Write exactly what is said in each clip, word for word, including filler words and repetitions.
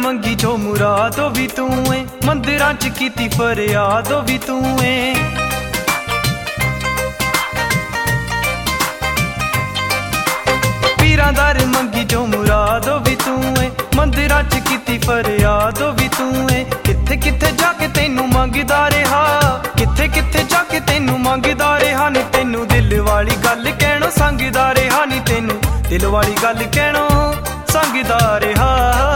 मंगी जो मुराद ओ भी तू है, मंदिरां च कीती फरियाद ओ भी तू है। पीरां दर मंगी जो मुराद ओ भी तू है, मंदिरां च कीती फरियाद ओ भी तू है। किथे किथे जाके तैनू मंगदा रहा, किथे किथे जाके तैनू मंगदा रहा नी तैनू दिल वाली गल कहणों संगदा रहा नी तैनू दिल वाली गल कहणों संगदा रहा।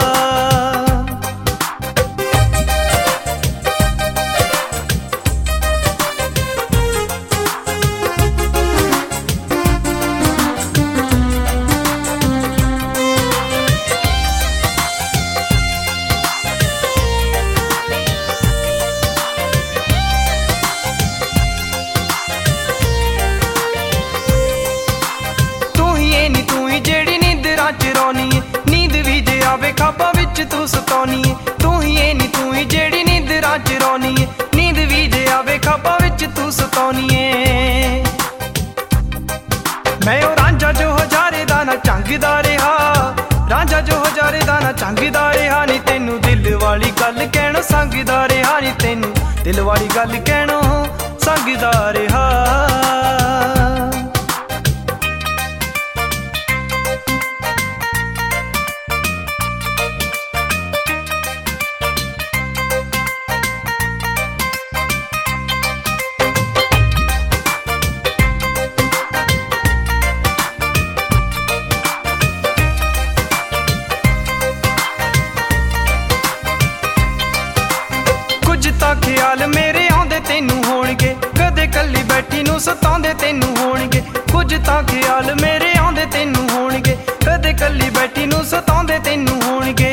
नींद भी जे आवे खाबा विच तू सतानी है, तू ही है नी तू ही जेड़ी नींदरां च रोनी है। नींद भी जे आवे खाबा विच तू सतानी है। मैं ओ रांझा जो हजारे दा ना चंगदा रहा, रांझा जो हजारे दा ना चंगदा रहा नी तैनू दिल वाली गल कहणों संगदा रहा नी तैनू दिल वाली गल कहणों संगदा रहा। ख्याल मेरे आउंदे तैनू होणगे, कदे कल्ली बैठी नू सतांदे तैनू होणगे। कुछ तां ख्याल मेरे आउंदे तैनू होणगे, कदे कल्ली बैठी नू सतांदे तैनू होणगे।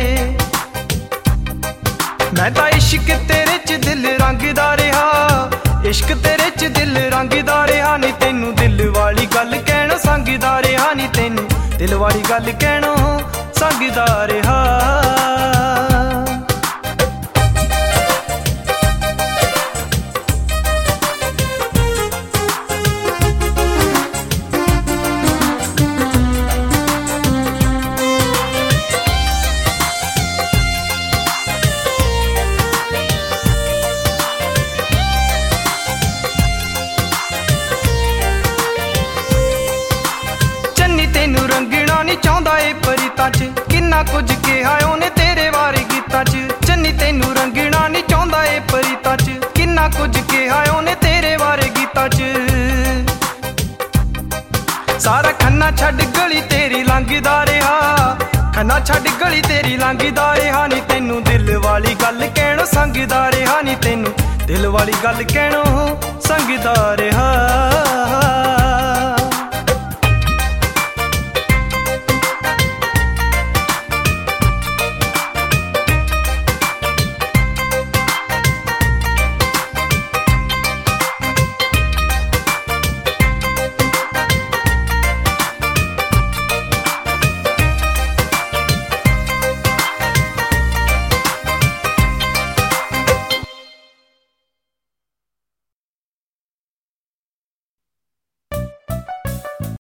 मैं तां इश्क तेरे च दिल रंगदा रहा, इश्क तेरे च दिल रंगदा रहा नी तैनू दिल वाली गल कहणों संगदा रहा नी तैनू दिल वाली गल कहणों संगदा रहा। रंगना नहीं चाहता ए परितां च, किन्ना कुछ कहा उन्हें तेरे बारे गीतां च। चन्नी तेनू रंगना नहीं चाहता ए परितां च, किन्ना कुछ कहा उन्हें तेरे बारे गीतां च। सारा खन्ना छड्ड गली तेरी लंघदा रहा, खन्ना छड्ड गली तेरी लंघदा रहा नी तैनू दिल वाली गल कहणों संगदा रहा नी तैनू दिल वाली गल कहणों संगदा रहा।